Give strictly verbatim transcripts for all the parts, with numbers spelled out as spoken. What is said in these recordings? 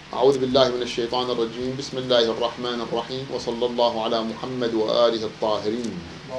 أعوذ بالله من الشيطان الرجيم. بسم الله الرحمن الرحيم، وصلى الله على محمد وآله الطاهرين.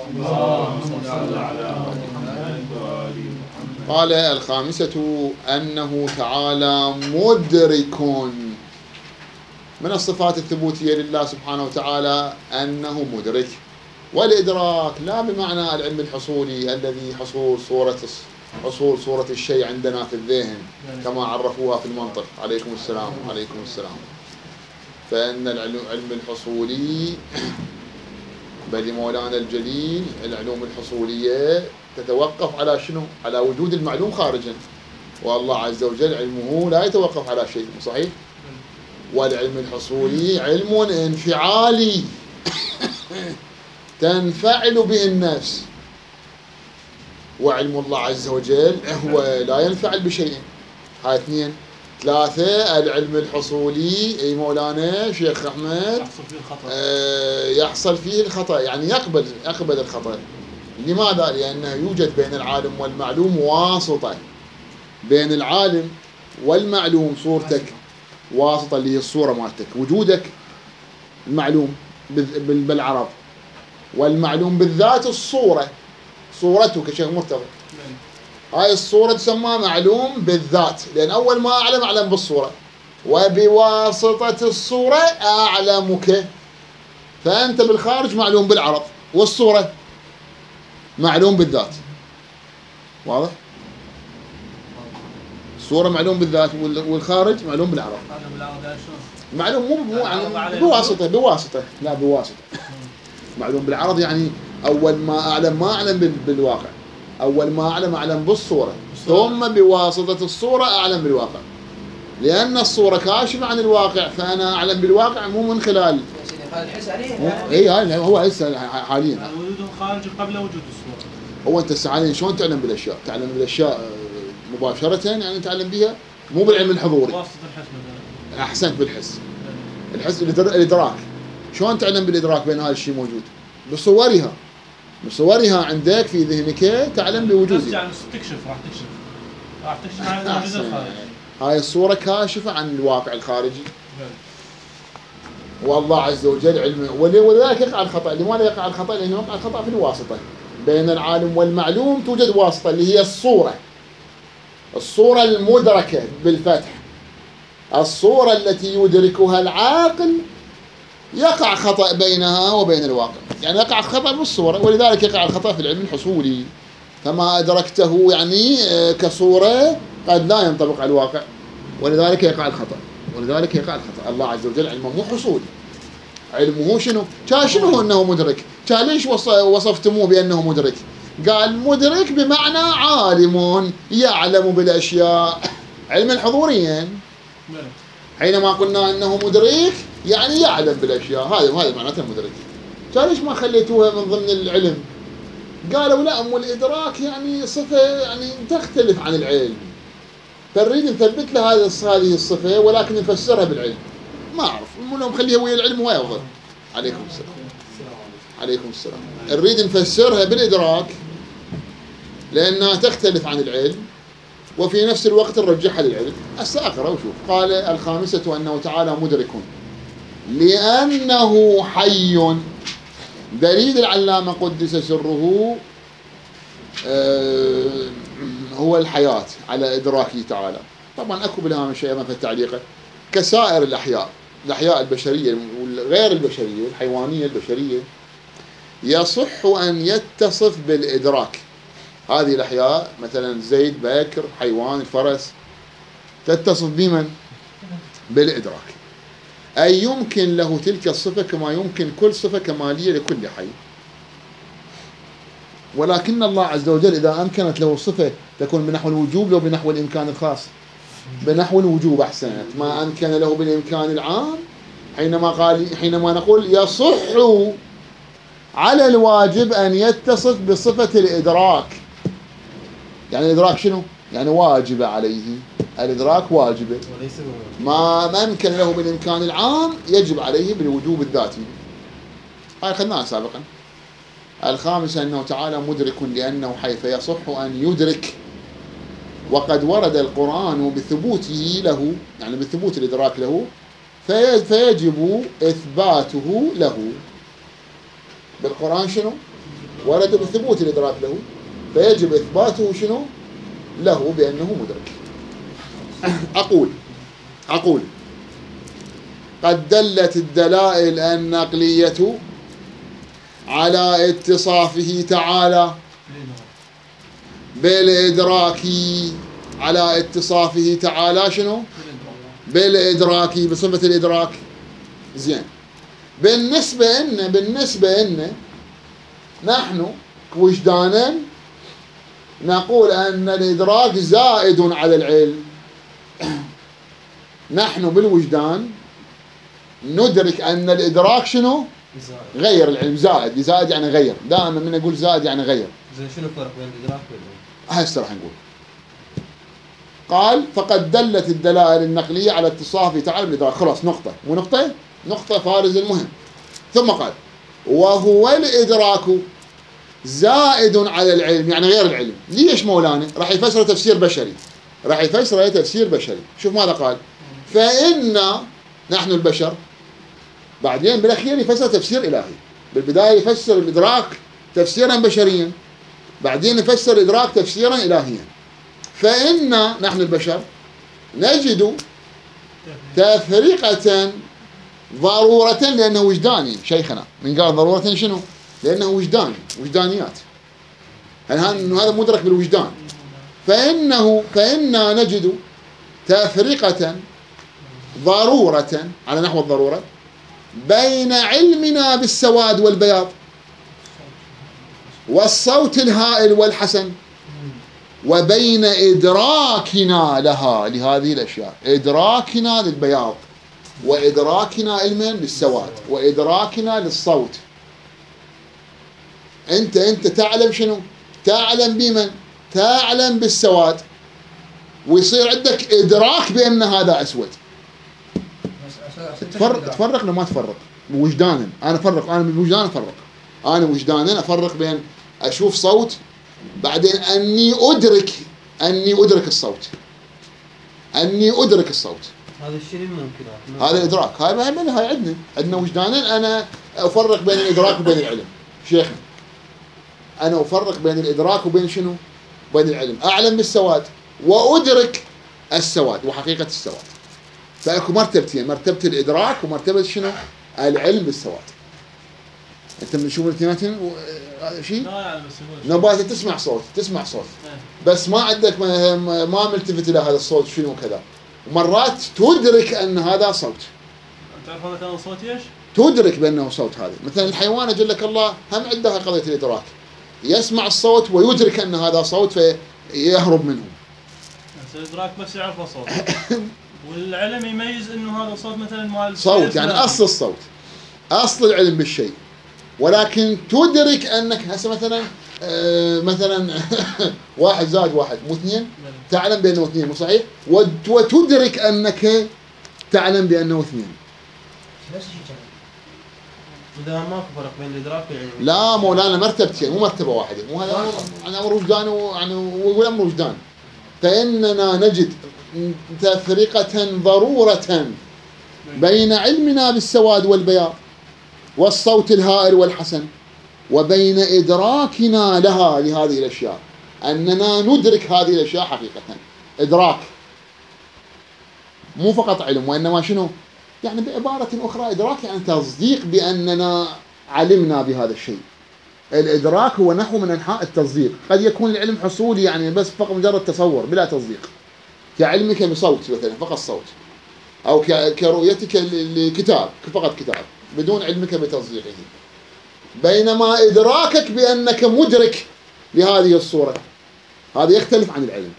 قال الخامسة أنه تعالى مدرك. من الصفات الثبوتية لله سبحانه وتعالى أنه مدرك، والإدراك لا بمعنى العلم الحصولي الذي حصول صورة حصول صورة الشيء عندنا في الذهن كما عرفوها في المنطق. عليكم السلام. عليكم السلام. فإن العلم الحصولي بل مولانا الجليل العلوم الحصولية تتوقف على شنو؟ على وجود المعلوم خارجا، والله عز وجل علمه لا يتوقف على شيء. صحيح؟ والعلم الحصولي علم انفعالي تنفعل به النفس، وعلم الله عز وجل هو لا ينفعل بشيء. هاي اثنين. ثلاثة، العلم الحصولي اي مولانا شيخ احمد يحصل فيه الخطأ. آه يحصل فيه الخطأ، يعني يقبل يقبل الخطأ. لماذا؟ لأنه يوجد بين العالم والمعلوم واسطة. بين العالم والمعلوم صورتك واسطة، اللي هي الصورة مالتك، وجودك المعلوم بالعرض، والمعلوم بالذات الصورة، صورتك شيخ مرتضى. هاي الصورة تسمى معلوم بالذات، لأن أول ما أعلم أعلم بالصورة، وبواسطة الصورة أعلمك. فأنت بالخارج معلوم بالعرض، والصورة معلوم بالذات. واضح؟ الصورة معلوم بالذات، والخارج معلوم بالعرض. معلوم مو مو يعني بواسطة بواسطة لا بواسطة. معلوم بالعرض يعني أول ما أعلم ما أعلم بالواقع، أول ما أعلم أعلم بالصورة، ثم بواسطة الصورة أعلم بالواقع، لأن الصورة كاشفة عن الواقع، فأنا أعلم بالواقع مو من خلال هذا الحس عليه. إي هاي هو هسه حاليا وجود خارج قبل وجود الصورة. هو أنت حاليا شلون تعلم بالأشياء؟ تعلم بالأشياء مباشرة، يعني تعلم بها مو بالعلم الحضوري. واسطة الحس مثلا. أحسنت، بالحس. الحس الإدراك. شلون تعلم بالإدراك بين هذا الشيء موجود؟ بصورها بصورها عندك في ذهنك تعلم بوجودها. يعني تكشف راح تكشف راح تكشف عن الوجود الخارجي. هاي الصورة كاشفة عن الواقع الخارجي. والله عز وجل علمه، ولذلك يقع الخطأ. لماذا يقع الخطأ؟ لأنه يقع الخطأ في الواسطة. بين العالم والمعلوم توجد واسطة اللي هي الصورة، الصورة المدركة بالفتح، الصورة التي يدركها العاقل. يقع خطأ بينها وبين الواقع، يعني يقع خطأ بالصورة، ولذلك يقع الخطأ في العلم الحصولي. فما أدركته يعني كصورة قد لا ينطبق على الواقع، ولذلك يقع الخطأ. ولذلك يقع الخطأ. الله عز وجل علمه مو حصولي، علمه شنو؟ كان شنو أنه مدرك؟ كان ليش وصفتموه بأنه مدرك؟ قال مدرك بمعنى عالم يعلم بالأشياء علما حضوريا. حينما قلنا أنه مدرك يعني يعلم بالأشياء، هذا هذا معناته مدرك. كان ليش ما خليتوها من ضمن العلم؟ قالوا لا، أم الإدراك يعني صفة يعني تختلف عن العلم، فنريد نثبت له هذه هذه الصفة ولكن نفسرها بالعلم. ما أعرف، المهم خليها ويا العلم هو أفضل. عليكم السلام. عليكم السلام. نريد نفسرها بالإدراك لأنها تختلف عن العلم، وفي نفس الوقت نرجعها للعلم. هسه أقرأ وشوف. قال الخامسة أنه تعالى مدرك لأنه حي. دليل العلامة قدس سره آه هو الحياة على إدراكه تعالى. طبعا أكو بلها شيء ما في التعليقة كسائر الأحياء، الأحياء البشرية غير البشرية، الحيوانية البشرية، يصح أن يتصف بالإدراك. هذه الأحياء مثلا زيد، بكر، حيوان، الفرس، تتصف بمن؟ بالإدراك. أي يمكن له تلك الصفة كما يمكن كل صفة كمالية لكل حي. ولكن الله عز وجل إذا أمكنت له الصفة تكون بنحو الوجوب لو بنحو الإمكان الخاص. بنحو الوجوب أحسنت. ما أمكن له بالإمكان العام، حينما قال حينما نقول يصح على الواجب أن يتصف بصفة الإدراك. يعني الإدراك شنو؟ يعني واجب عليه. الإدراك واجبه، ما أمكن له بالإمكان العام يجب عليه بالوجوب الذاتي. هاي خلناها سابقا. الخامسة أنه تعالى مدرك لأنه حيث يصح أن يدرك، وقد ورد القرآن بثبوته له، يعني بثبوت الإدراك له في فيجب إثباته له. بالقرآن شنو؟ ورد بثبوت الإدراك له، فيجب إثباته شنو؟ له بأنه مدرك. أقول أقول قد دلت الدلائل النقلية على اتصافه تعالى بالإدراك، على اتصافه تعالى شنو؟ بالإدراك، بصفة الإدراك. زين، بالنسبة إن بالنسبة إن نحن وجدانا نقول أن الإدراك زائد على العلم. نحن بالوجدان ندرك أن الإدراك شنو؟ غير العلم، زائد. زائد يعني غير، دائما من نقول زائد يعني غير. زين شنو الفرق بين الإدراك والعلم؟ هسه راح نقول. قال فقد دلت الدلائل النقلية على اتصافه تعالى بالإدراك. خلاص، نقطة ونقطة نقطة فارز المهم. ثم قال وهو الإدراك زائد على العلم، يعني غير العلم. ليش مولانا؟ راح يفسر تفسير بشري، راح يفسر تفسير بشري. شوف ماذا قال: فإن نحن البشر، بعدين بالأخير يفسر تفسير إلهي. بالبداية يفسر الإدراك تفسيرا بشريا، بعدين يفسر الإدراك تفسيرا إلهيا. فإن نحن البشر نجد تفرقة ضرورة، لأنه وجداني. شيخنا من قال ضرورة شنو؟ لأنه وجداني، وجدانيات. هذا مدرك بالوجدان. فإنه فإنا نجد تفرقة ضرورة على نحو الضرورة بين علمنا بالسواد والبياض والصوت الهائل والحسن، وبين إدراكنا لها، لهذه الأشياء، إدراكنا للبياض، وإدراكنا علما للسواد، وإدراكنا للصوت. أنت أنت تعلم شنو؟ تعلم بمن؟ تعلم بالسواد، ويصير عندك إدراك بأن هذا أسود. تفرق تفرق لما تفرق وجدانا. أنا أفرق، أنا بالوجدان أفرق، أنا وجدانا أفرق بين أشوف صوت، بعدين أني أدرك أني أدرك الصوت، أني أدرك الصوت. هذا الشيء ممكن، هذا الإدراك. هاي هاي عندنا عندنا وجدانا. أنا أفرق بين الإدراك وبين العلم. شيخنا أنا أفرق بين الإدراك وبين شنو؟ بين العلم. أعلم بالسواد وأدرك السواد وحقيقة السواد. فأكو مرتبتين: مرتبة الإدراك ومرتبة شنو؟ العلم بالسواد. أنت من شوف الاثنين شيء؟ لا يعني بس نبات تسمع صوت، تسمع صوت بس ما عندك ما, ما ملتفت إلى هذا الصوت شنو كذا. ومرات تدرك أن هذا صوت. تعرف هذا كان صوت ايش؟ تدرك بأنه صوت. هذا مثلا الحيوان أجل لك الله هم عنده قضية الإدراك، يسمع الصوت ويدرك أن هذا صوت فيهرب منه. الإدراك بس يعرف صوت، والعلم يميز إنه هذا صوت مثلا مال صوت، يعني أصل الصوت، أصل العلم بالشيء. ولكن تدرك أنك هسه مثلا آه مثلا واحد زائد واحد مو اثنين، تعلم بأنه اثنين، مو صحيح؟ وتدرك أنك تعلم بأنه اثنين. إذا ما في فرق بين الإدراك والعلم. لا مولانا، مرتبتين، مو مرتبة واحدة. مو هذا أمر أمر وجدان، يعني ويقول أمر وجدان. فإننا نجد تفرقة ضرورة بين علمنا بالسواد والبياض والصوت الهائل والحسن، وبين إدراكنا لها، لهذه الأشياء، أننا ندرك هذه الأشياء حقيقة. إدراك مو فقط علم، وإنما شنو؟ يعني بعبارة أخرى إدراك يعني تصديق بأننا علمنا بهذا الشيء. الإدراك هو نحو من أنحاء التصديق. قد يكون العلم حصولي، يعني بس فقط مجرد تصور بلا تصديق، كعلمك بصوت مثلا، فقط صوت، أو كرؤيتك لكتاب، فقط كتاب بدون علمك بتصديقه. بينما إدراكك بأنك مدرك لهذه الصورة، هذا يختلف عن العلم.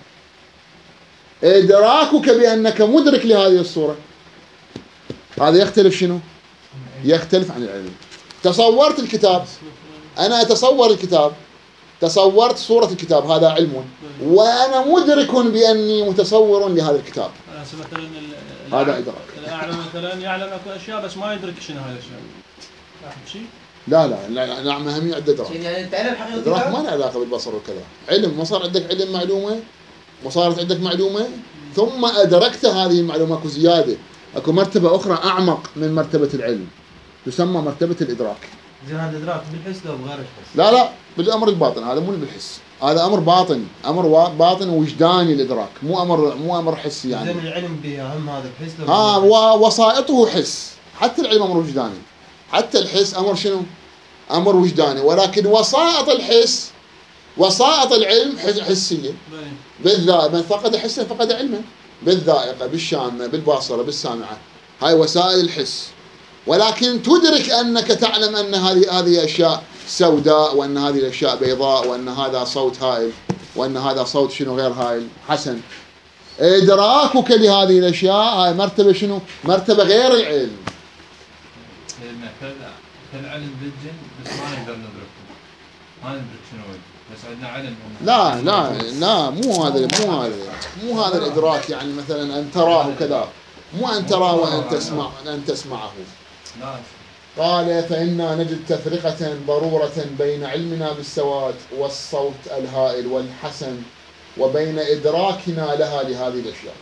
إدراكك بأنك مدرك لهذه الصورة هذا يختلف شنو؟ يختلف عن العلم. تصورت الكتاب، أنا أتصور الكتاب، تصورت صورة الكتاب، هذا علم، وأنا مدرك بأني متصور لهذا الكتاب، مثلا هذا إدراك. الأعلم مثلا يعلم أكو أشياء بس ما يدرك شنو هاي الأشياء. شيء؟ لا لا لا، نعم أهمية عند إدراك. يعني تعلم حقيقة إدراك ما له علاقة بالبصر وكذا. علم، ما صار عندك علم معلومة، وصارت عندك معلومة ثم أدركت هذه المعلومة كزيادة، اكو مرتبة اخرى اعمق من مرتبة العلم تسمى مرتبة الادراك. زين هذا الادراك بالحس لو بغير الحس؟ لا لا بالامر الباطن، هذا مو بالحس، هذا امر باطن، امر وا- باطن وجداني الادراك، مو امر مو امر حسي زين يعني. العلم به هم هذا بحس لو ها بغير الحس؟ ووسائطه حس، حتى العلم امر وجداني، حتى الحس امر شنو؟ امر وجداني، ولكن وسائط الحس وسائط العلم حس- حسيه. بلي. بالذائقة، من فقد حسا فقد علما، بالذائقة بالشامة بالباصرة بالسامعة، هاي وسائل الحس. ولكن تدرك أنك تعلم أن هذه هذه أشياء سوداء، وأن هذه الأشياء بيضاء، وأن هذا صوت هائل، وأن هذا صوت شنو غير هائل حسن. إدراكك لهذه الأشياء هاي مرتبة شنو؟ مرتبة غير العلم. لأن كل كل علم بالجن بس ما نقدر ندركه، ما ندرك شنو هو، بس عندنا علم. لا لا لا مو هذا مو هذا مو هذا الإدراك، يعني مثلا أن تراه كذا، مو أن تراه وأن تسمع أن تسمعه. لا قال فإنا نجد تفرقة ضرورة بين علمنا بالسواد والصوت الهائل والحسن وبين إدراكنا لها لهذه الأشياء.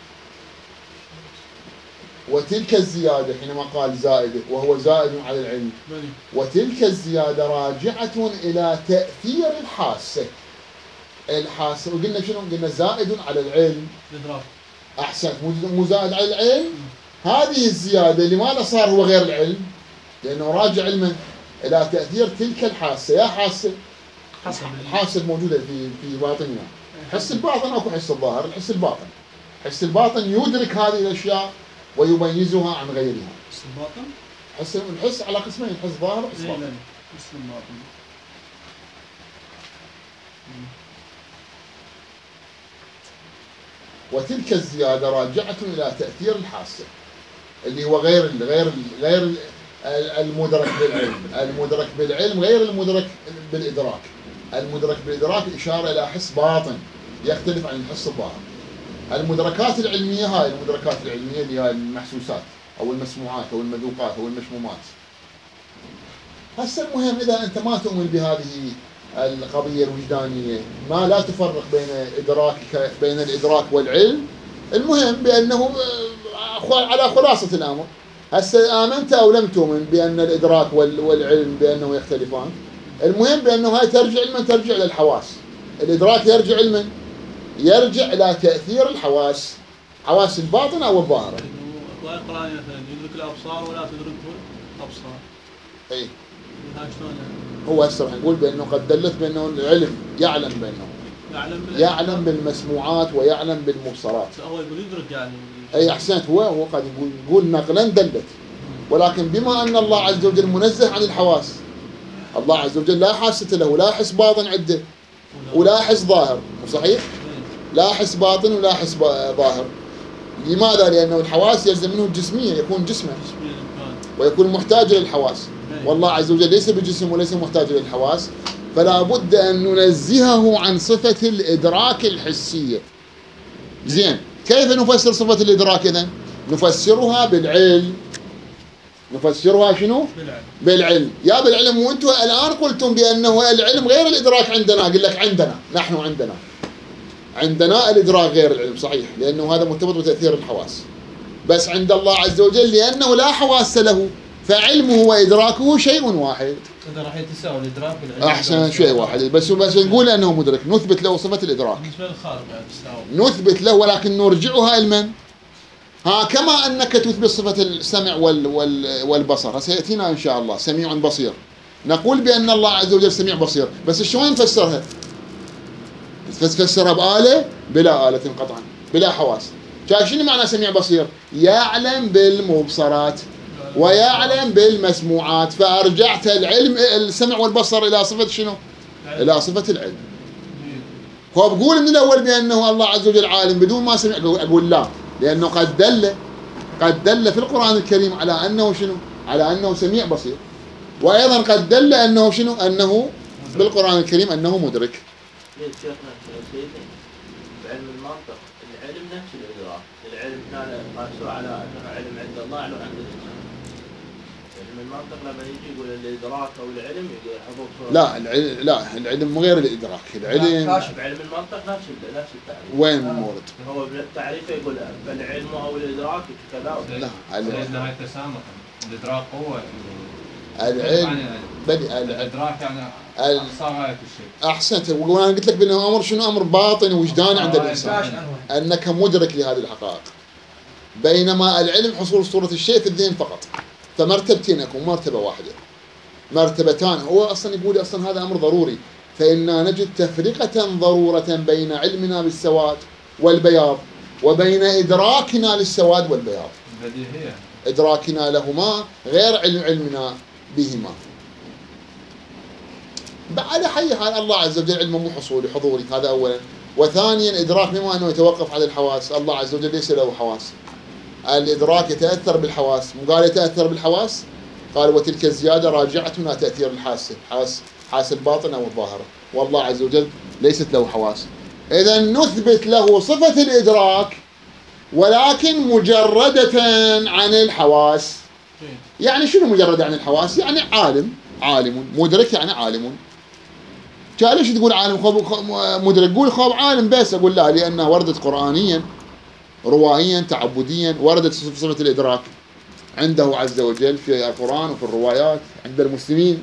وتلك الزيادة حينما قال زائدة وهو زائد على العلم، بلي. وتلك الزيادة راجعة إلى تأثير الحاسة. الحاسة وقلنا شنو؟ قلنا زائد على العلم. الادراك. أحسنت، مو مو زائد على العلم. هذه الزيادة لماذا صار هو غير العلم؟ لأنه راجع علما إلى تأثير تلك الحاسة. يا حاسة حسب الحاسة الموجودة في في باطننا. حس الباطن أو حس الظاهر؟ الحس الباطن. حس الباطن يدرك هذه الأشياء ويميزها عن غيرها. حس الباطن. حس الحس على قسمين، حس ظاهر وحس إيه، باطن. لا. حس الباطن. وتلك الزيادة راجعة إلى تأثير الحاسة اللي هو غير غير غير المدرك بالعلم. المدرك بالعلم غير المدرك بالإدراك. المدرك بالإدراك إشارة إلى حس باطن يختلف عن الحس الظاهر. المدركات العلمية هاي المدركات العلمية اللي هاي المحسوسات أو المسموعات أو المذوقات أو المشمومات. هسه المهم إذا أنت ما تؤمن بهذه القضية الوجدانية، ما لا تفرق بين إدراكك بين الإدراك والعلم، المهم بأنه على خلاصة الأمر. هسه آمنت أو لم تؤمن بأن الإدراك والعلم بأنه يختلفان، المهم بأنه هاي ترجع لمن؟ ترجع للحواس. الإدراك يرجع لمن؟ يرجع إلى تأثير الحواس، حواس الباطن أو الظاهرة. الآية القرآنية مثلا يدرك الأبصار ولا تدركه الأبصار. أي هاي شلون يعني؟ هو هسه راح نقول بأنه قد دلت بأنه العلم يعلم بأنه يعلم بال يعلم بالمسموعات ويعلم بالمبصرات. هو يقول يدرك يعني. أي أحسنت، هو هو قد يقول يقول نقلا دلت، ولكن بما أن الله عز وجل منزه عن الحواس، الله عز وجل لا حاسة له ولا حس باطن عنده ولا حس ظاهر، مو صحيح؟ لا حس باطن ولا حس ظاهر. لماذا؟ لأنه الحواس يلزم منه الجسمية، يكون جسما ويكون محتاج للحواس، والله عز وجل ليس بجسم وليس محتاج للحواس، فلا بد أن ننزهه عن صفة الإدراك الحسية. زين، كيف نفسر صفة الإدراك إذن؟ نفسرها بالعلم. نفسرها شنو؟ بالعلم. بالعلم. يا بالعلم، وانتم الآن قلتم بأنه العلم غير الإدراك عندنا. أقول لك عندنا، نحن عندنا عندنا الإدراك غير العلم، صحيح، لأنه هذا مرتبط بتأثير الحواس. بس عند الله عز وجل لأنه لا حواس له، فعلمه وإدراكه شيء واحد. إذا راح يتساوي الإدراك والعلم. أحسن، شيء واحد، بس بس نقول أنه مدرك، نثبت له صفة الإدراك، بالنسبة للخارج يعني تستوعب. نثبت له، ولكن نرجعها إلى من؟ ها، كما أنك تثبت صفة السمع وال وال والبصر، سيأتينا إن شاء الله سميع بصير. نقول بأن الله عز وجل سميع بصير، بس شلون نفسرها؟ تفسرها بآلة؟ بلا آلة قطعا، بلا حواس. شنو معنى سميع بصير؟ يعلم بالمبصرات ويعلم بالمسموعات، فأرجعت العلم السمع والبصر إلى صفة شنو؟ إلى صفة العلم. هو بقول من الأول بأنه الله عز وجل عالم بدون ما سمع، أقول لا، لأنه قد دل قد دل في القرآن الكريم على أنه شنو؟ على أنه سميع بصير، وأيضا قد دل أنه شنو؟ أنه بالقرآن الكريم أنه مدرك. ليش شيخنا سيدنا بعلم المنطق العلم نفس الإدراك، العلم هنا قاسوا على أنه علم عند الله على عند الإنسان. علم المنطق لما يجي يقول الإدراك أو العلم يقول حضور صورة. لا العلم لا العلم غير الإدراك. العلم بعلم المنطق نفس نفس التعريف. وين مورد؟ هو بالتعريف يقول فالعلم أو الإدراك كذا. لا العلم سيدنا هاي التسامح الإدراك قوة. العلم بدي العلم الإدراك يعني ال- أقصى غاية الشيء. أحسنت. وأنا قلت لك بأنه أمر شنو أمر باطن وجداني عند الإنسان، أنك مدرك لهذه الحقائق. بينما العلم حصول صورة الشيء في الذهن فقط. فمرتبتين أكون مرتبة واحدة، مرتبتان. هو أصلا يقول أصلا هذا أمر ضروري، فإنا نجد تفرقة ضرورة بين علمنا بالسواد والبياض وبين إدراكنا للسواد والبياض. بديهية. إدراكنا لهما غير علم علمنا بهما. على حي حال الله عز وجل علمه مو حصولي حضوري، هذا أولا. وثانيا إدراك بما أنه يتوقف على الحواس، الله عز وجل ليس له حواس. الإدراك يتأثر بالحواس، مو قال يتأثر بالحواس؟ قال وتلك الزيادة راجعة إلى تأثير الحاسة، حاس حاس الباطن أو الظاهرة، والله عز وجل ليست له حواس. إذا نثبت له صفة الإدراك ولكن مجردة عن الحواس. يعني شنو مجردة عن الحواس؟ يعني عالم، عالم مدرك، يعني عالم. جاء ليش تقول عالم خوب مدرك؟ قول خوب عالم بس. أقول لا، لأنها وردت قرآنيا روائيا تعبديا، وردت صفة الإدراك عنده عز وجل في القرآن وفي الروايات عند المسلمين،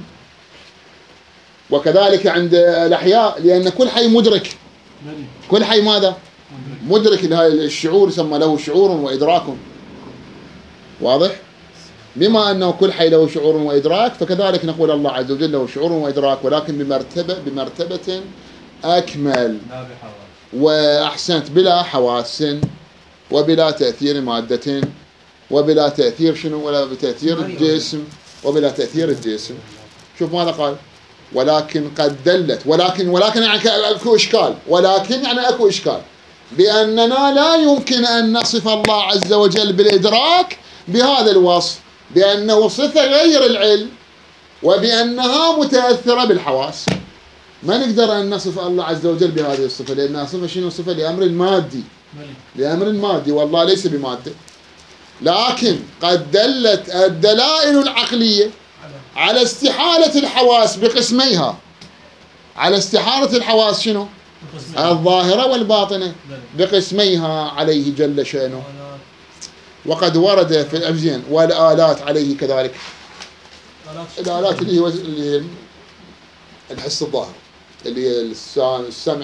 وكذلك عند الأحياء، لأن كل حي مدرك. كل حي ماذا؟ مدرك لهذا الشعور، يسمى له شعور وإدراك. واضح؟ بما أنه كل حي له شعور وإدراك، فكذلك نقول الله عز وجل له شعور وإدراك، ولكن بمرتبة بمرتبة أكمل لا بحواس. وأحسنت، بلا حواس وبلا تأثير مادة وبلا تأثير شنو؟ ولا بتأثير الجسم وبلا تأثير الجسم. شوف ماذا قال؟ ولكن قد دلت، ولكن ولكن يعني اكو إشكال، ولكن يعني اكو إشكال بأننا لا يمكن أن نصف الله عز وجل بالإدراك بهذا الوصف، بأنه صفة غير العلم وبأنها متأثرة بالحواس. ما نقدر أن نصف الله عز وجل بهذه الصفة، لأنها صفة شنو؟ صفة لأمر مادي، لأمر مادي، والله ليس بمادة. لكن قد دلت الدلائل العقلية على استحالة الحواس بقسميها، على استحالة الحواس شنو؟ الظاهرة والباطنة بقسميها عليه جل شأنه. وقد ورد في الأبزين والآلات عليه كذلك. الآلات اللي هو اللي الحس الظاهر، اللي هي السمع،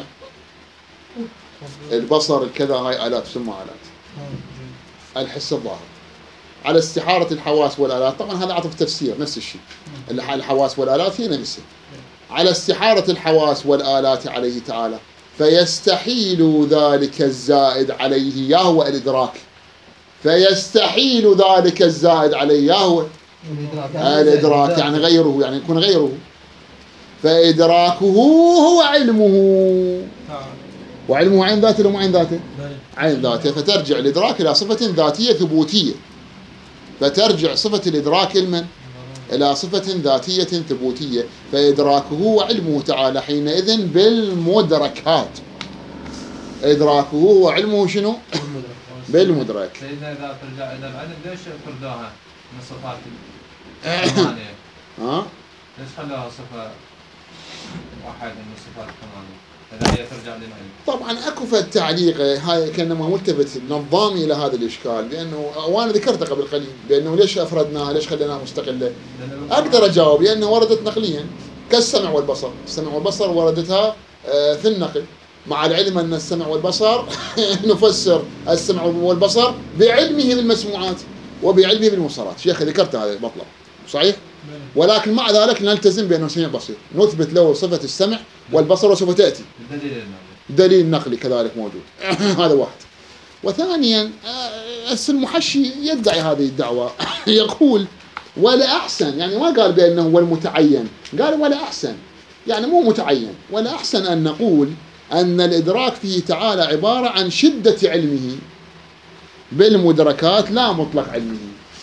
البصر، الكذا، هاي آلات تسمى آلات. الحس الظاهر على استحارة الحواس والآلات. طبعا هذا عطف تفسير نفس الشيء، الحواس والآلات هي نفسها. على استحارة الحواس والآلات عليه تعالى، فيستحيل ذلك الزائد عليه يا هو الإدراك، فيستحيل ذلك الزائد عليه يا هو الإدراك، يعني غيره، يعني يكون غيره. فإدراكه هو علمه، وعلمه عين ذاته ولا عين ذاته؟ عين ذاته. فترجع الإدراك إلى صفة ذاتية ثبوتية، فترجع صفة الإدراك علما إلى صفة ذاتية ثبوتية. فإدراكه وعلمه تعالى حينئذ بالمدركات. إدراكه وعلمه شنو؟ بالمدرك. سيدنا إذا ترجع إلى العلم ليش تردوها من صفات الثمانية؟ ها؟ ليش خلاها صفة واحدة من الصفات الثمانية؟ إذا هي ترجع للعلم. طبعا اكو في التعليق هاي كانما ملتفت نظامي الى هذا الاشكال، لانه وانا ذكرته قبل قليل بانه ليش افردناها، ليش خليناها مستقله؟ اقدر اجاوب لانه وردت نقليا كالسمع والبصر. السمع والبصر وردتها في النقل، مع العلم ان السمع والبصر نفسر السمع والبصر بعلمه بالمسموعات وبعلمه بالمبصرات. شيخ ذكرت هذا مطلب صحيح، ولكن مع ذلك نلتزم بانه سميع بصير، نثبت له صفه السمع والبصر وسوف تاتي دليل النقلي كذلك موجود. هذا واحد. وثانيا المحشي يدعي هذه الدعوه يقول ولا احسن، يعني ما قال بانه هو المتعين، قال ولا احسن، يعني مو متعين. ولا احسن ان نقول ان الادراك فيه تعالى عباره عن شده علمه بالمدركات لا مطلق علمه.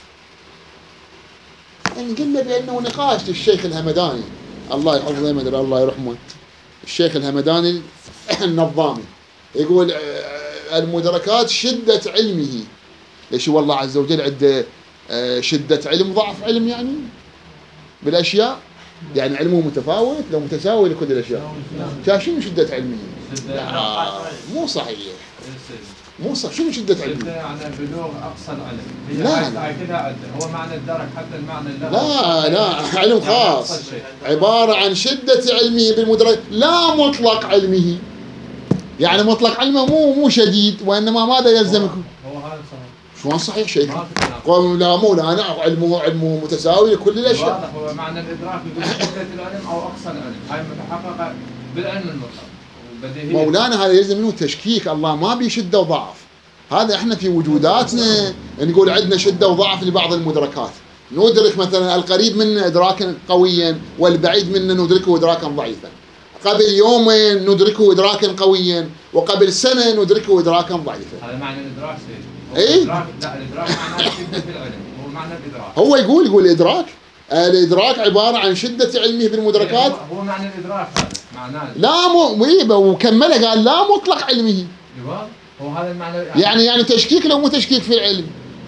يعني قلنا بانه نقاش للشيخ الهمداني الله يحفظه ما ادري الله يرحمه، الشيخ الهمداني النظامي يقول المدركات شدة علمه. ليش والله عز وجل عنده آه، شدة علم ضعف علم يعني بالأشياء، يعني علمه متفاوت لو متساوي لكل الأشياء. شنو شدة علمه؟ لا مو صحيح، مو صح. شنو شدة علمه؟ يعني بلوغ اقصى العلم. هي لا. هاي كذا عدة. هو معنى الدرك حتى المعنى اللغوي. لا لا علم خاص، عبارة عن شدة علمه بالمدرك، لا مطلق علمه. يعني مطلق علمه مو مو شديد، وإنما ماذا يلزمكم؟ هو هذا صحيح. شلون صحيح شيخ؟ ما في تناقض. قالوا لا مو لا أنا علمه علمه متساوي لكل الأشياء. واضح. هو معنى الادراك يقول شدة العلم او اقصى العلم، هاي متحققة بالعلم المطلق. بديهية. مولانا هذا يلزم منه تشكيك، الله ما بي شدة وضعف. هذا احنا في وجوداتنا نقول عندنا شدة وضعف لبعض المدركات، ندرك مثلا القريب منا إدراكا قويا والبعيد منا ندركه إدراكا ضعيفا. قبل يومين ندركه إدراكا قويا وقبل سنة ندركه إدراكا ضعيفا. هذا معنى الادراك سيد. إيه؟ الإدراك لا، الادراك معناه شدة العلم، هو معنى الادراك. هو يقول يقول إدراك، الإدراك عبارة عن شدة علمه بالمدركات. هو, هو معنى الادراك هذا معناه. لا مو ويبه وكمله قال لا مطلق علمه. جواب. هو هذا المعنى يعني يعني تشكيك لو مو تشكيك في العلم.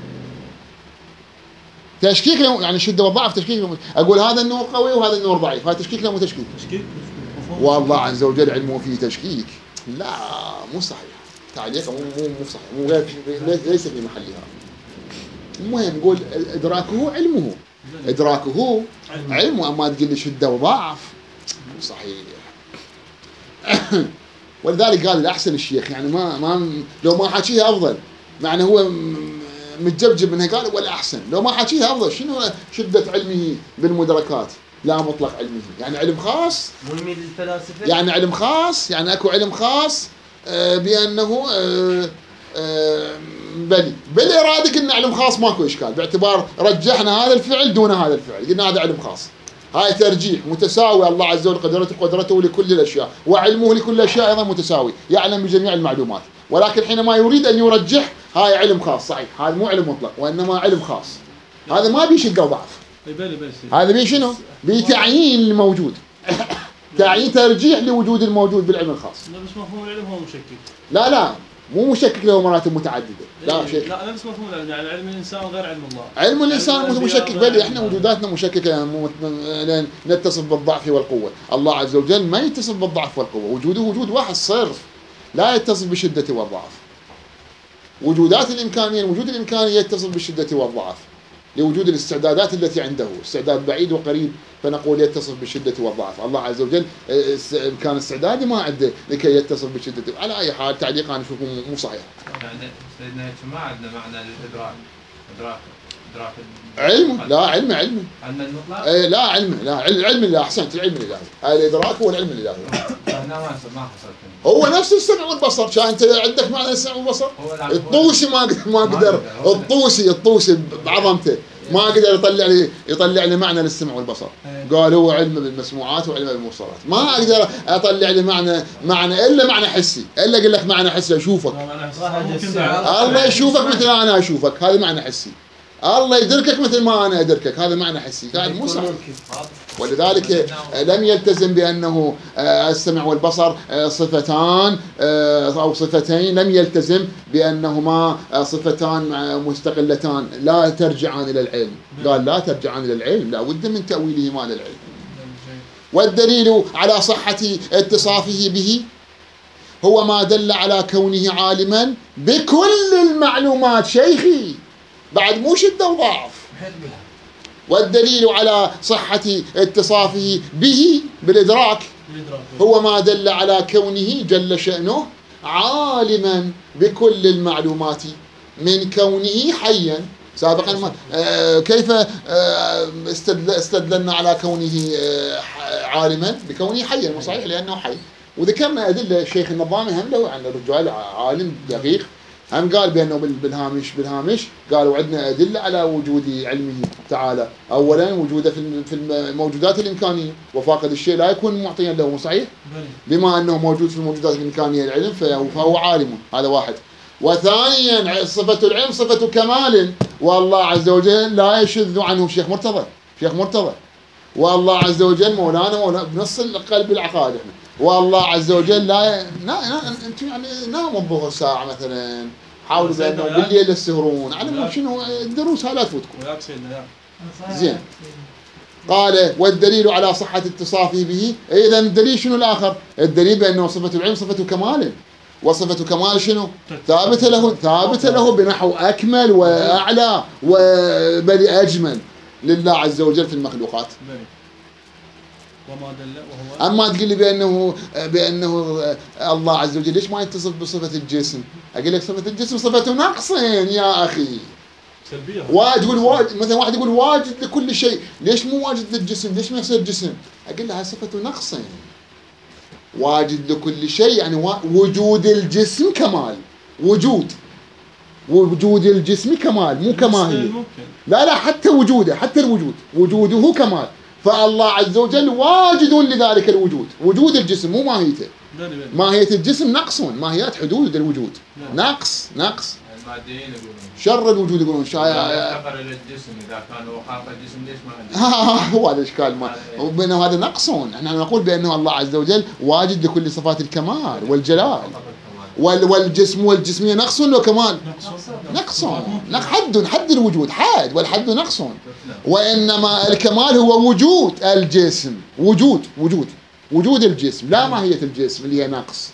تشكيك لو يعني شده والضعف تشكيك لو اقول هذا النور قوي وهذا النور ضعيف، هذا تشكيك لو مو تشكيك. تشكيك والله عز وجل علمه فيه تشكيك. لا مو صحيح، تعليقه مو مو مو صحيح، مو غير ليس في محلها. المهم نقول ادراكه علمه، ادراكه علمه، اما تقول لي شده وضعف مو صحيح. ولذلك قال الأحسن الشيخ يعني ما ما لو ما حاكيها أفضل، معنى هو متجبجب منها قال والأحسن لو ما حاكيها أفضل. شنو شدة علمه بالمدركات؟ لا مطلق علمه، يعني علم خاص. مو يميل للفلاسفة؟ يعني علم خاص، يعني أكو علم خاص آه بأنه آه آه بلي بالإرادة قلنا علم خاص ماكو إشكال، باعتبار رجحنا هذا الفعل دون هذا الفعل قلنا هذا علم خاص. هاي ترجيح متساوي، الله عز وجل قدرته قدرته لكل الأشياء وعلمه لكل الأشياء أيضا متساوي، يعلم بجميع المعلومات. ولكن حينما يريد أن يرجح هاي علم خاص صحيح، هذا مو علم مطلق وإنما علم خاص. هذا ما بيشدة وضعف، هذا بي شنو؟ بتعيين الموجود تعيين ترجيح لوجود الموجود بالعلم الخاص. لا بس مفهوم العلم هو مشكك. لا لا مو مشكك له مراتب متعددة. لا شيء. لا نفس مفهوم العلم، يعني علم الإنسان غير علم الله. علم الإنسان مشكك، بل احنا وجوداتنا مشككة، نتصف بالضعف والقوة. الله عز وجل ما يتصف بالضعف والقوة، وجوده وجود واحد صرف، لا يتصف بالشدة والضعف. وجودات الإمكانية، وجود الإمكانية يتصف بالشدة والضعف لوجود الاستعدادات التي عنده، استعداد بعيد وقريب فنقول يتصف بالشدة والضعف. الله عز وجل كان استعدادي ما عنده لكي يتصف بالشدة. على أي حال تعليق أنا أشوفه مو صحيح. يعني سيدنا ما عندنا معنى للإدراك. إدراك إدراك علم لا علم علم علم المطلق؟ ايه لا علم لا علم الله. احسنت، العلم الالهي، الادراك هو العلم الالهي. هنا ما ما حصلت. هو نفس السمع والبصر. كان انت عندك معنى السمع والبصر. الطوسي ما ما قدر، الطوسي الطوسي بعظمته ما قدر يطلع لي يطلع لي معنى للسمع والبصر. قال هو علم بالمسموعات وعلم بالمبصرات. ما اقدر اطلع لي معنى معنى الا معنى حسي، الا اقول لك معنى حسي اشوفك. الله يشوفك مثل انا اشوفك، هذا معنى حسي. الله يدركك مثل ما أنا أدركك، هذا معنى حسي. قاعد مو صح. ولذلك لم يلتزم بأنه السمع والبصر صفتان أو صفتين، لم يلتزم بأنهما صفتان مستقلتان لا ترجعان إلى العلم. قال لا ترجعان إلى العلم، لا بد من تأويلهما للعلم. والدليل على صحة اتصافه به هو ما دل على كونه عالما بكل المعلومات. شيخي بعد مو شدة وضعف. والدليل على صحة اتصافه به بالإدراك هو ما دل على كونه جل شأنه عالما بكل المعلومات من كونه حيا. سابقا ما آه كيف آه استدللنا على كونه آه عالما بكونه حيا؟ صحيح لأنه حي. وذكرنا أدلة الشيخ النظامي هم له عن الرجال عالم دقيق، هم قال بأنه بالهامش بالهامش قالوا عندنا أدلة على وجود علمه تعالى. أولا وجوده في الموجودات الإمكانية، وفاقد الشيء لا يكون معطيا له. صحيح؟ بما أنه موجود في الموجودات الإمكانية العلم فهو عالم، هذا واحد. وثانيا صفة العلم صفة كمال، والله عز وجل لا يشذ عنه. شيخ مرتضى شيخ مرتضى والله عز وجل مولانا مولانا بنص القلب العقائد احنا. والله عز وجل لا نا انتم يعني ناموا الظهر ساعة مثلا حاولوا بانه بالليل يسهرون على مو شنو الدروس هاي لا تفوتكم. وياك سيدنا ياك. زين. قال والدليل على صحة اتصافه به، إذا الدليل شنو الآخر؟ الدليل بأنه صفة العلم صفة كمال، وصفة كمال شنو؟ ثابتة له ثابتة له بنحو أكمل وأعلى وبل أجمل لله عز وجل في المخلوقات. بلي. وما دل وهو. أما تقول لي بأنه بأنه الله عز وجل ليش ما يتصف بصفة الجسم؟ أقول لك صفة الجسم صفة نقص يا أخي. سلبية. واجد واجد مثلا واحد يقول واجد لكل شيء، ليش مو واجد للجسم؟ ليش ما يصير جسم؟ اقول له هاي صفة نقص. واجد لكل شيء يعني وجود الجسم كمال، وجود وجود الجسم كمال مو كماهية. لا لا حتى وجوده، حتى الوجود وجوده كمال، فالله عز وجل واجد لذلك الوجود، وجود الجسم مو ماهيته. ماهية الجسم نقص، ماهيات حدود الوجود نقص نقص. الماديين يقولون شر الوجود يقولون شايع يفتقر الى الجسم، اذا كان هو خالق الجسم ليش ما عنده؟ هو هذا الاشكال ما وبانه هذا نقص. احنا نقول بانه الله عز وجل واجد لكل صفات الكمال والجلال، وال والجسم والجسميه نقص ولا كمال؟ نقص. نقص حد حد الوجود حاد، والحد نقص، وانما الكمال هو وجود الجسم، وجود وجود وجود الجسم لا ماهيه الجسم اللي هي نقص.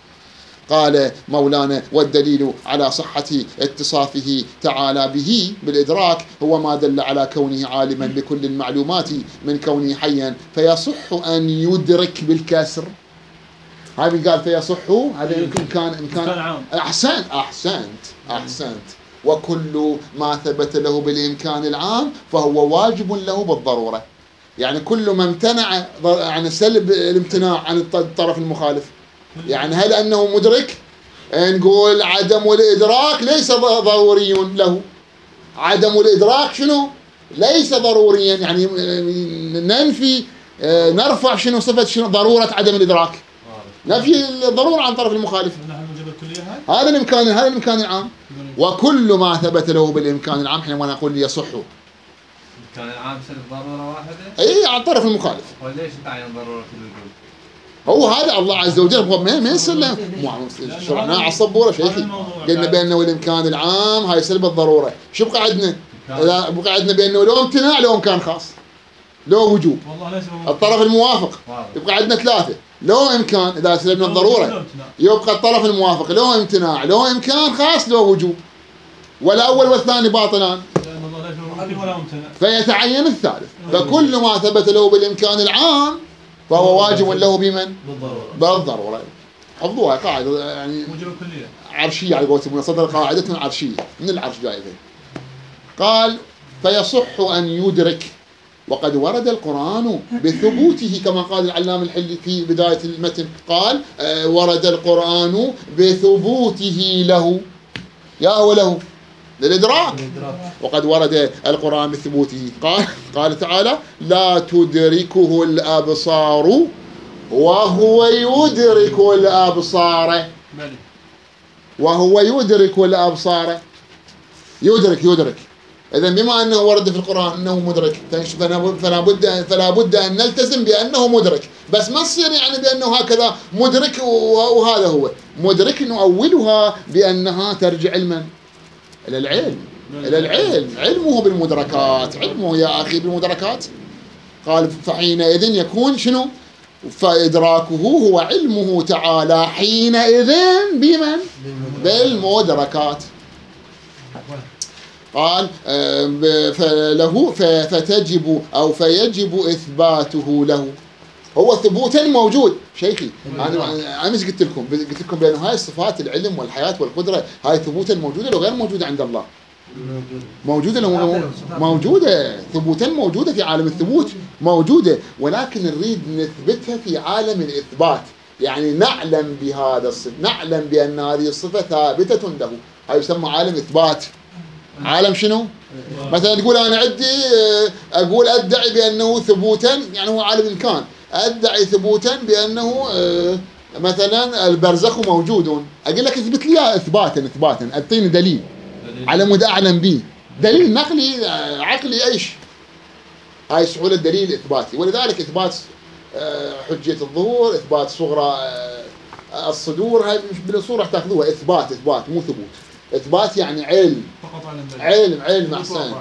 قال مولانا والدليل على صحة اتصافه تعالى به بالإدراك هو ما دل على كونه عالما بكل المعلومات من كونه حيا فيصح أن يدرك بالكسر. هذا قال فيصح، هذا يمكن كان إمكان. أحسنت أحسنت أحسنت. وكل ما ثبت له بالإمكان العام فهو واجب له بالضرورة. يعني كل ما امتنع عن سلب الامتناع عن الطرف المخالف، يعني هل أنه مدرك؟ نقول عدم الإدراك ليس ضروري له. عدم الإدراك شنو؟ ليس ضروريا، يعني ننفي نرفع شنو صفة شنو ضرورة عدم الإدراك، نفي الضرورة عن طرف المخالف. هذا الإمكان هذا الإمكان العام. وكل ما ثبت له بالإمكان العام حينما نقول يصح. الإمكان العام سلب ضرورة واحدة؟ أي عن طرف المخالف. وليش تعين ضرورة الوجود؟ هو هذا الله عز وجل ما ما يسلم شرعنا على الصبوره شيخي، قلنا بانه الامكان العام هاي سلب الضروره. شو بقى عندنا؟ اذا بقى عندنا بانه لو امتناع لو امكان خاص لو وجوب. الطرف الموافق يبقى عندنا ثلاثه، لو امكان اذا سلبنا الضروره يبقى الطرف الموافق لو امتناع لو امكان خاص لو وجوب، والاول والثاني باطلان فيتعين الثالث. فكل ما ثبت له بالامكان العام فهو واجب له بمن؟ بالضرورة. بالضرورة. حفظوها قاعدة يعني موجبة كلية عرشية على قولتهم، صدر قاعدة عرشية من العرش جاية. قال فيصح أن يدرك، وقد ورد القرآن بثبوته كما قال العلام الحلي في بداية المتن، قال آه ورد القرآن بثبوته له، يا هو له للإدراك، وقد ورد القرآن بثبوته. قال قال تعالى لا تدركه الأبصار وهو يدرك الأبصار، وهو يدرك الأبصار. يدرك يدرك إذا بما أنه ورد في القرآن أنه مدرك فلا بد فلا بد أن نلتزم بأنه مدرك، بس ما تصير يعني بأنه هكذا مدرك وهذا هو مدرك. نؤولها بأنها ترجع لمن؟ إلى العلم، إلى العلم، علمه بالمدركات، علمه يا أخي بالمدركات. قال فحينئذ يكون شنو؟ فإدراكه هو علمه تعالى حينئذ بمن؟ بالمدركات. قال فله فتجب أو فيجب إثباته له. هو ثبوتا موجود شيخي. انا انا مش قلت لكم قلت لكم بان هاي الصفات العلم والحياه والقدره هاي ثبوتا موجوده لو غير موجوده عند الله؟ موجوده لو موجوده ثبوتا موجوده في عالم الثبوت موجوده، ولكن نريد نثبتها في عالم الاثبات، يعني نعلم بهذا الصفه، نعلم بان هذه الصفه ثابته له. هاي يسمى عالم اثبات. عالم شنو؟ مثلا تقول انا عندي اقول ادعي بانه ثبوتا، يعني هو عالم امكان، ادعي ثبوتا بانه مثلا البرزخ موجود، اقول لك اثبت لي اثباتا اثباتا، اعطيني دليل على مود اعلم به، دليل نقلي عقلي ايش؟ هاي سهوله الدليل الاثباتي. ولذلك اثبات حجيه الظهور، اثبات صغرى الصدور، هاي مش بالصوره راح تاخذوها اثبات اثبات مو ثبوت. إثبات يعني علم، فقط على البدء. علم علم أحسنت.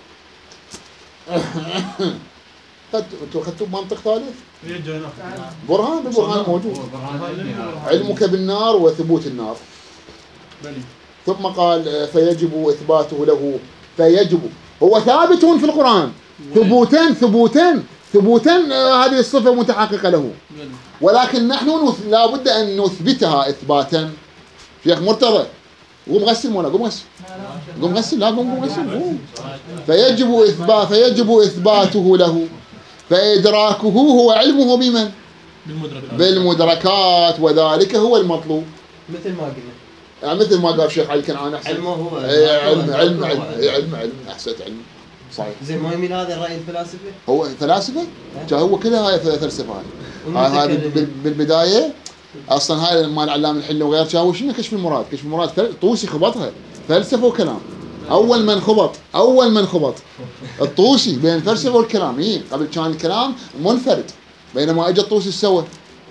قد أنتوا أخذتوا بمنطق ثالث؟ يجي ناخذ. برهان بالبرهان موجود. برهان العلمي هذا. علمك بالنار وثبوت النار. بلي. ثم قال آه، فيجب إثباته له، فيجب هو ثابت في القرآن ثبوتا ثبوتا ثبوتا آه، هذه الصفة متحققة له، بلي. ولكن نحن نث... لا بد أن نثبتها إثباتا. شيخ مرتضى قوم غسل مولا، قوم غسل قوم غسل لا قوم قوم غسل قوم. فيجب إثبات فيجب إثباته له، فإدراكه هو علمه بمن؟ بالمدركات. بالمدركات، وذلك هو المطلوب. مثل ما قلنا يعني مثل ما قال الشيخ علي كنعان أحسن. علمه هو إيه، علم هو- علم هو- علم إيه، علم علم أحسنت علم صحيح. زين ما يميل هذا الرأي الفلاسفة؟ هو فلاسفة؟ جا هو كلها هاي فلسفة هاي. هاي هاي بال- بال- بالبداية اصلا هاي مال علام الحل وغير شاوي شنو كشف المراد؟ كشف المراد فل... طوسي خبطها فلسفة وكلام. اول من خبط اول من خبط الطوسي بين الفلسفة والكلام. إيه قبل كان الكلام منفرد، بينما اجى الطوسي سوى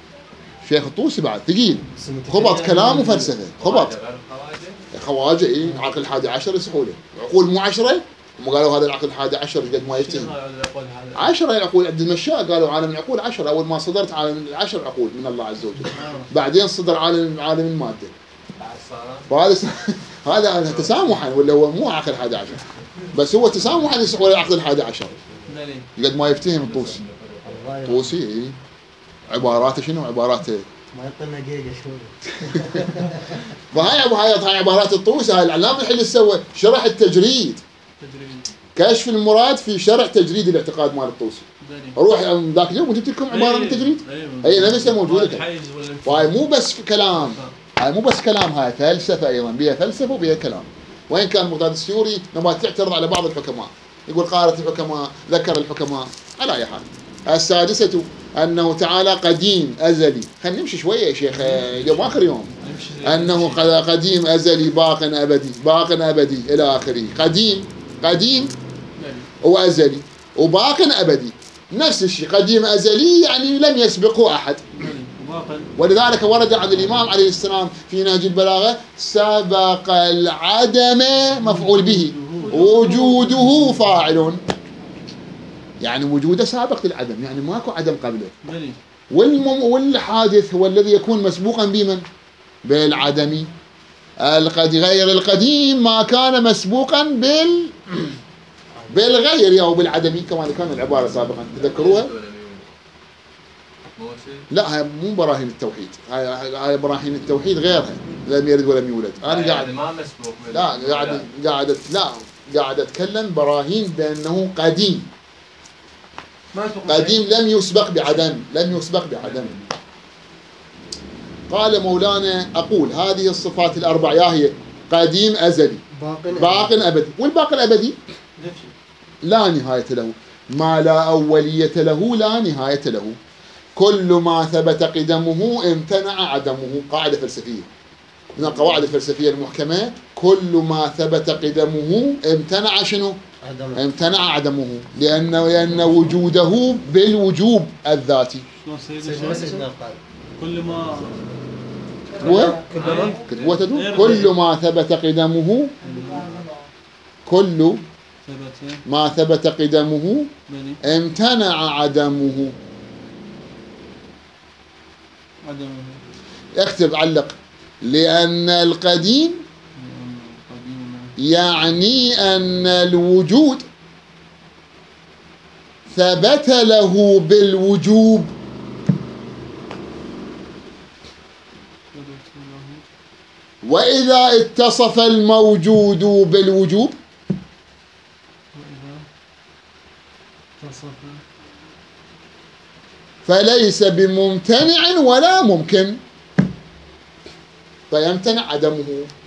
شيخ الطوسي بعد ثقيل خبط كلام وفلسفة خبط. غير الخواجه. خواجه اي عقل الحادي عشر يسحوا له عقول مو عشرة. هم قالوا هذا العقل الحادي عشر قد ما يفتهم عشرة العقول. عبد المشاء قالوا عالم العقول عشرة. اول ما صدرت عالم العشر عقول من الله عز وجل، بعدين صدر عالم عالم الماده. فهذا س... هذا تسامحا ولا هو مو عقل الحادي عشر، بس هو تسامحا يسحوا له العقل الحادي عشر قد ما يفتهم الطوسي. طوسي اي عباراته شنو عباراته؟ ما يعطينا جيجا شوي. فهاي هاي هاي عبارات الطوسي. هاي العلامه الحين اللي سوى شرح التجريد، تجريد. كشف المراد في شرح تجريد الاعتقاد مال الطوسي. بلي. روح ذاك اليوم وجبت لكم عباره من التجريد. اي اي نفسها موجوده. الحيز ولا وهاي مو بس كلام، هاي مو بس كلام، هاي فلسفه ايضا، بيها فلسفه وبيها كلام. وين كان مقداد السيوري لما تعترض على بعض الحكماء يقول قالت الحكماء ذكر الحكماء. على اي حال السادسه انه تعالى قديم ازلي. خلينا نمشي شويه يا شيخ اليوم اخر يوم. انه ق- قديم ازلي باق ابدي باق ابدي الى اخره. قديم قديم وازلي وباق ابدي نفس الشيء. قديم ازلي يعني لم يسبقه احد، ولذلك ورد عن الامام عليه السلام في نهج البلاغه سبق العدم مفعول به وجوده فاعل. يعني وجوده سابق للعدم، يعني ماكو عدم قبله. بلي. والمم والحادث هو الذي يكون مسبوقا بمن؟ بالعدم. القد غير القديم ما كان مسبوقا بال بالغير او بالعدم كما كان العباره سابقا. تذكروها؟ لا هاي مو براهين التوحيد، هاي هاي براهين التوحيد غيرها. لم يلد ولم يولد. انا قاعد ما مسبوق. لا قاعد قاعد لا قاعد اتكلم براهين بانه قديم. ما يتوقع قديم لم يسبق بعدم، لم يسبق بعدم. قال مولانا أقول هذه الصفات الأربع يا هي قديم أزلي باق أبدي. والباق الأبدي لا نهاية له، ما لا أولية له لا نهاية له. كل ما ثبت قدمه امتنع عدمه. قاعدة فلسفية من القواعد الفلسفية المحكمة. كل ما ثبت قدمه امتنع شنو؟ عدم. امتنع عدمه، لأن لأن وجوده بالوجوب الذاتي. شلون سيد سيدي؟ مسجنا القائد. كل ما هو كلما كتبوها تدو كل ما ثبت قدمه كل ثبت ما ثبت قدمه بلي. امتنع عدمه. عدم. اكتب علق. لأن القديم قديم. يعني أن الوجود ثبت له بالوجوب. وإذا اتصف الموجود بالوجوب فليس بممتنع ولا ممكن، فيمتنع عدمه.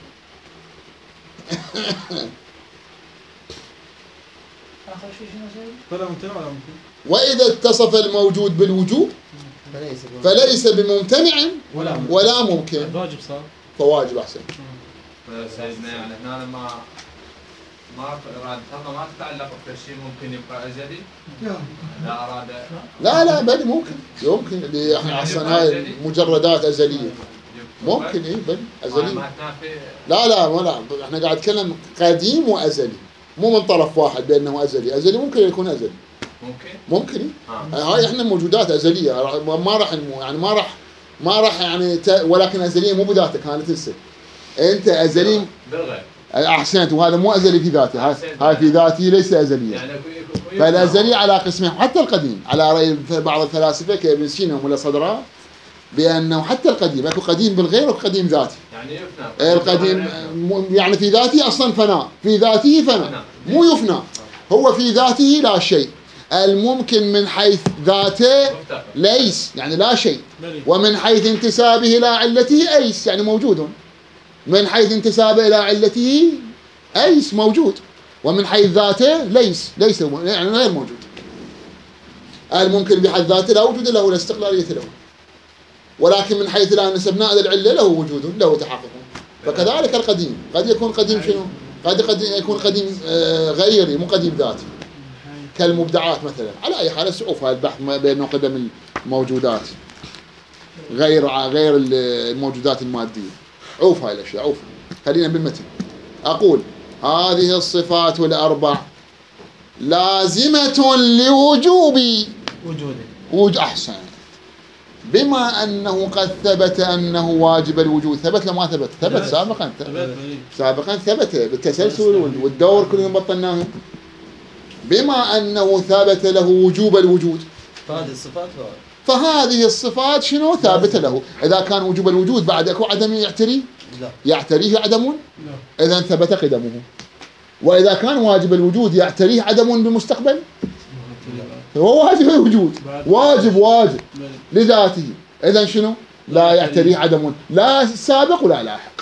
فلا ممتنع ولا ممكن. وإذا اتصف الموجود بالوجوب فليس بممتنع ولا ممكن. ولا ممكن، واجب صار. فواجب أحسن. سيدنا يعني هنا ما ما اراد الله ما تتعلق بشيء ممكن يبقى ازلي. لا اراد. لا لا بل ممكن يمكن اللي احنا اصلا هاي مجردات ازليه. ممكن اي بل ازلي. ما تنافي. لا لا ولا احنا قاعد نتكلم قديم وازلي، مو من طرف واحد بانه ازلي، ازلي ممكن يكون ازلي. ممكن؟ ممكن آه. هاي احنا موجودات ازليه، ما راح يعني ما راح ما راح يعني ت... ولكن ازليه مو بذاته كانت هسه. انت ازلي بالغير. احسنت، وهذا مو ازلي في ذاته، هاي هاي في ذاته ليس ازليه. يعني فالازلي على قسمين، حتى القديم على راي بعض الفلاسفه كابن سينا ولا صدراء بانه حتى القديم اكو قديم بالغير وقديم ذاتي. يعني يفنى. القديم يعني في ذاته اصلا فناء، في ذاته فناء مو يفنى، هو في ذاته لا شيء. الممكن من حيث ذاته ليس يعني لا شيء، ومن حيث انتسابه الى علته ايس يعني موجود. من حيث انتسابه الى علته ايس موجود، ومن حيث ذاته ليس ليس يعني غير موجود. الممكن بحد ذاته لا وجود له ولا استقلاليه له، ولكن من حيث لا نسبناه الى العله له وجود له تحقق. فكذلك القديم قد يكون قديم شنو؟ قد قد يكون قديم غيري مو قديم ذاتي، كالمبدعات مثلا. على اي حال سعوف هذا البحث بين قدم الموجودات غير غير الموجودات الماديه. عوف هاي الاشياء عوف. خلينا بالمتن. اقول هذه الصفات الاربع لازمه لوجوب وجوده. وجود احسن، بما انه قد ثبت انه واجب الوجود. ثبت لما ثبت؟ ثبت سابقا. سابقا ثبت بالتسلسل والدور كلهم بطلناهم. بما انه ثبت له وجوب الوجود، فهذه الصفات فهذه الصفات شنو ثابته له. اذا كان وجوب الوجود بعد اكو عدم يعتري؟ لا. يعتريه عدم؟ لا. اذا ثبت قدمه. واذا كان واجب الوجود يعتريه عدم بالمستقبل؟ هو واجب الوجود، واجب واجب لذاته، اذا شنو؟ لا يعتريه عدم، لا سابق ولا لاحق.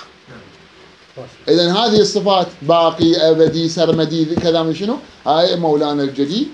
اذا هذه الصفات باقي ابدي سرمدي كذا من شنو؟ هاي مولانا الجليل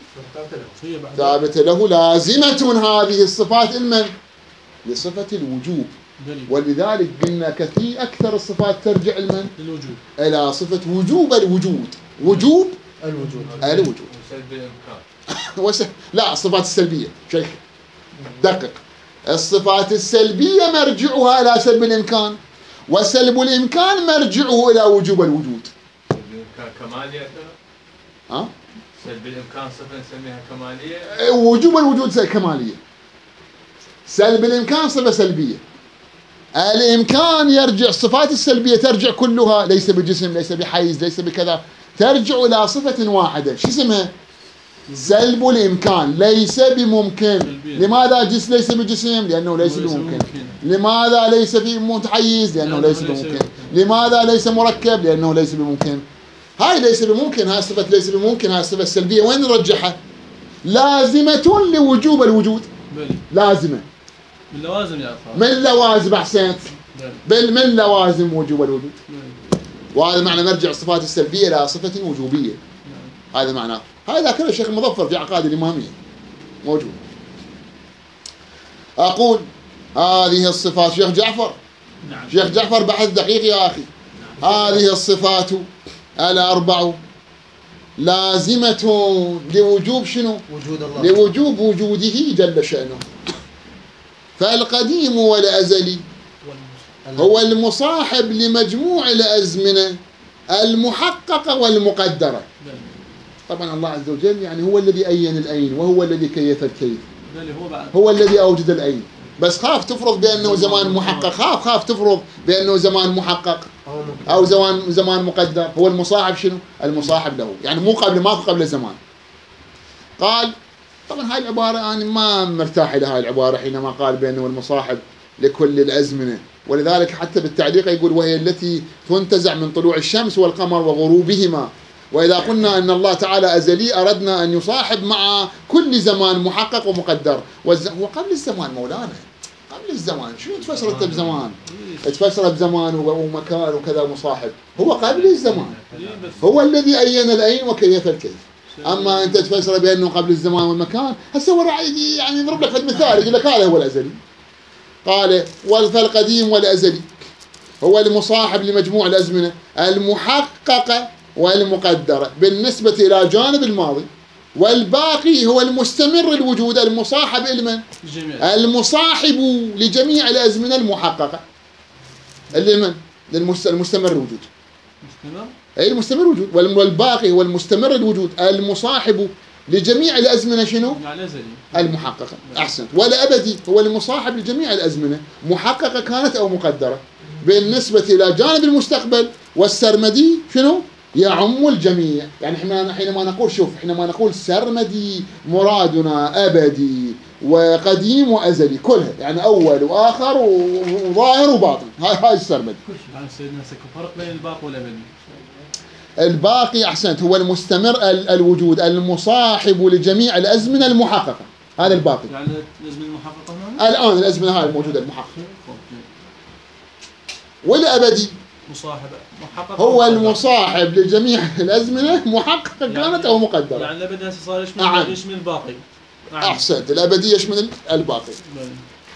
ثابت له لازمة هذه الصفات المن؟ لصفة الوجوب. ولذلك قلنا كثير اكثر الصفات ترجع المن؟ للوجود، الى صفة وجوب الوجود. وجوب الوجود الوجود وسلب الامكان. وس... لا الصفات السلبية شيخ دقق. الصفات السلبية مرجعها الى سلب الامكان، وسلب الامكان مرجعه الى وجوب الوجود. سلب الامكان كمالية. ها؟ سلب الامكان صفة نسميها كمالية. وجوب الوجود كمالية. سلب الامكان صفة سلبية. الامكان يرجع، الصفات السلبية ترجع كلها ليس بجسم، ليس بحيز، ليس بكذا، ترجع الى صفة واحدة. شو اسمها؟ سلب الامكان. ليس بممكن. لماذا جس ليس بجسم؟ لانه ليس بممكن. لماذا ليس في متحيز؟ لانه ليس بممكن. لماذا ليس مركب؟ لانه ليس بممكن. هاي ليس بممكن، هاي صفة ليس بممكن، هاي الصفة السلبية وين نرجحها؟ لازمة لوجوب الوجود. لازمة من لوازم يا أخوان. من لوازم أحسنت. بل من لوازم وجوب الوجود. وهذا معنى نرجع الصفات السلبية إلى صفة وجوبية. هذا معناه. هذا كله الشيخ المظفر في عقائد الإمامية موجود. أقول هذه الصفات شيخ جعفر. نعم. شيخ جعفر بحث دقيق يا أخي. نعم. هذه الصفات الأربع لازمة لوجوب شنو؟ وجود الله. لوجوب وجوده جل شأنه. فالقديم والأزلي هو المصاحب لمجموع الأزمنة المحققة والمقدرة. طبعا الله عز وجل يعني هو الذي أين الأين، وهو الذي كيف الكيف، هو الذي أوجد الأين. بس خاف تفرض بأنه زمان محقق، خاف خاف تفرض بأنه زمان محقق أو زمان زمان مقدر. هو المصاحب شنو؟ المصاحب له، يعني مو قبل، ما قبل زمان. قال طبعا هاي العبارة أنا ما مرتاح إلى هاي العبارة حينما قال بأنه المصاحب لكل الأزمنة. ولذلك حتى بالتعليق يقول وهي التي تنتزع من طلوع الشمس والقمر وغروبهما. وإذا قلنا أن الله تعالى أزلي أردنا أن يصاحب مع كل زمان محقق ومقدر. وقبل الزمان مولانا، قبل الزمان شو تفسر أنت بزمان؟ تفسر بزمان ومكان وكذا مصاحب. هو قبل الزمان، هو الذي أين الأين وكيف الكيف. أما أنت تفسر بأنه قبل الزمان والمكان، هسه هو يعني نضرب لك مثال يقول لك هذا هو الأزلي. قال فالقديم والأزلي هو المصاحب لمجموع الأزمنة المحققة والمقدرة بالنسبة إلى جانب الماضي، والباقي هو المستمر الوجود المصاحب لمن؟ المصاحب لجميع الأزمنة المحققة. اللي من للمست- المستمر الوجود. مستمر. أي المستمر الوجود، والباقي هو المستمر الوجود المصاحب لجميع الأزمنة شنو؟ يعني الأزلي. المحققة. أحسنت. والأبدي هو المصاحب لجميع الأزمنة محققة كانت أو مقدرة. بالنسبة إلى جانب المستقبل والسرمدي شنو؟ يعم الجميع. يعني احنا حينما نقول شوف حينما نقول سرمدي مرادنا أبدي وقديم وأزلي كلها، يعني أول وآخر وظاهر وباطن، هاي هاي السرمدي. يعني سيدنا سكو فرق بين الباقي والأبدي. الباقي أحسنت هو المستمر ال- الوجود المصاحب لجميع الأزمنة المحققة، هذا الباقي. يعني الأزمنة المحققة هنا؟ الآن الأزمنة هاي الموجودة المحققة. والأبدي مصاحب محقق. هو المصاحب لجميع الأزمنة محققة كانت أو مقدرة. يعني الأبدي هسه صار يشمل نعم. يشمل الباقي. نعم. أحسنت. الأبدي يشمل الباقي. بلي.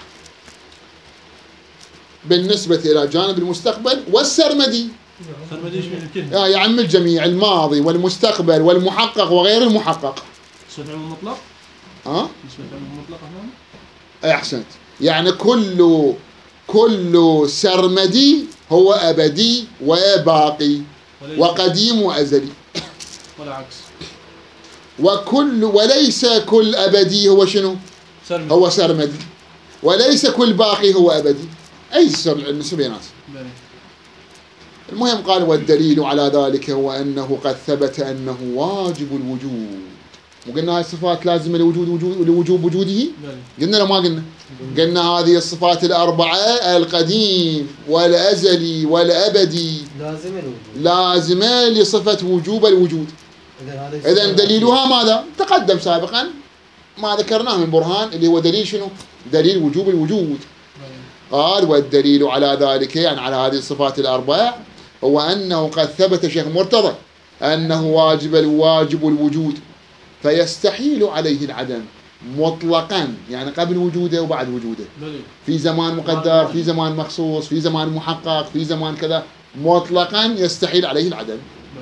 بالنسبة إلى جانب المستقبل والسرمدي سرمدي يشمل الكل. آه، يعم الجميع، الماضي والمستقبل والمحقق وغير المحقق. نسبة علم المطلق؟ ها؟ نسبة علم المطلق هنا؟ أي أحسنت. يعني كل كل سرمدي هو أبدي وباقي وليس- وقديم وأزلي. ولا عكس. وكل وليس كل أبدي هو شنو؟ سرمدي. هو سرمدي. وليس كل باقي هو أبدي. أي النسبينات. بلي. المهم قال والدليل على ذلك هو أنه قد ثبت أنه واجب الوجود. وقلنا هاي الصفات لازمة لوجود وجود لوجوب وجوده. بلي. قلنا لو ما قلنا قلنا هذه الصفات الأربعة القديم والأزلي والأبدي لازم الوجود. لازمة لصفة وجوب الوجود. إذن دليلها ماذا؟ تقدم سابقا ما ذكرناه من برهان اللي هو دليل شنو؟ دليل وجوب الوجود. قال والدليل على ذلك يعني على هذه الصفات الأربع هو أنه قد ثبت شيخ مرتضى أنه واجب الواجب الوجود فيستحيل عليه العدم مطلقا، يعني قبل وجوده وبعد وجوده، بلي. في زمان مقدر، في زمان مخصوص، في زمان محقق، في زمان كذا، مطلقا يستحيل عليه العدم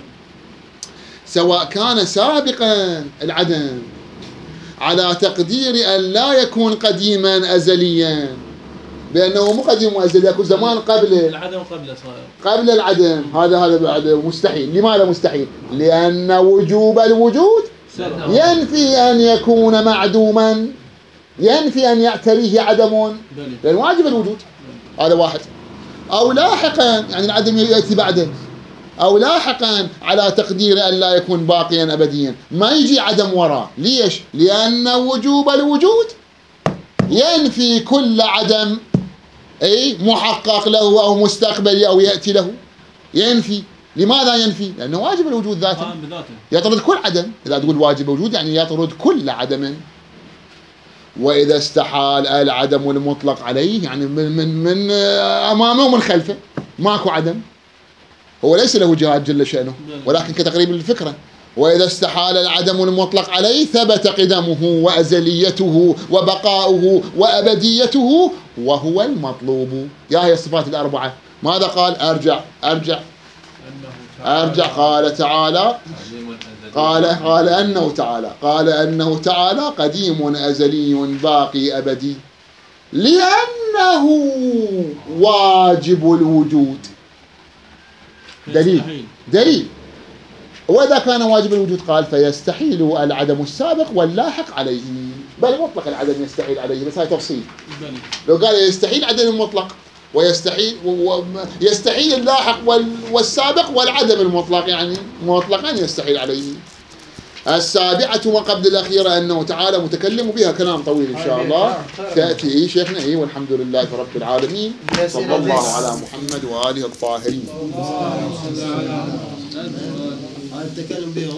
سواء كان سابقا العدم على تقدير أن لا يكون قديما أزليا، بأنه مو قديم وأزلي، يكون زمان قبله العدم قبله صار. قبل العدم. هذا هذا بعد مستحيل. لماذا مستحيل؟ لأن وجوب الوجود ينفي أن يكون معدوما، ينفي أن يعتريه عدم، بلي. لأن واجب الوجود. هذا واحد. أو لاحقا يعني العدم يأتي بعده، أو لاحقا على تقدير أن لا يكون باقيا أبديا، ما يجي عدم وراه. ليش؟ لأن وجوب الوجود ينفي كل عدم أي محقق له أو مستقبلي أو يأتي له، ينفي. لماذا ينفي؟ لأنه واجب الوجود ذاته قائم بذاته. يطرد كل عدم. إذا تقول واجب الوجود يعني يطرد كل عدم. وإذا استحال العدم المطلق عليه يعني من من من أمامه ومن خلفه ماكو عدم، هو ليس له جهات جل شأنه ولكن كتقريب للفكرة. وإذا استحال العدم المطلق عليه ثبت قدمه وأزليته وبقاؤه وأبديته وهو المطلوب. يا هي الصفات الأربعة. ماذا قال؟ أرجع أرجع أرجع قال تعالى قال قال أنه تعالى قال أنه تعالى قديم أزلي باقي أبدي لأنه واجب الوجود. دليل دليل. وإذا كان واجب الوجود قال فيستحيل العدم السابق واللاحق عليه، بل مطلق العدم يستحيل عليه، بس هاي تفصيل. لو قال يستحيل عدم المطلق ويستحيل يستحيل اللاحق والسابق والعدم المطلق، يعني مطلقا يستحيل عليه. السابعة وقبل الأخيرة أنه تعالى متكلم بها كلام طويل إن شاء الله تأتي شيخنا إيه. والحمد لله رب العالمين، صلى الله على محمد وآله الطاهرين.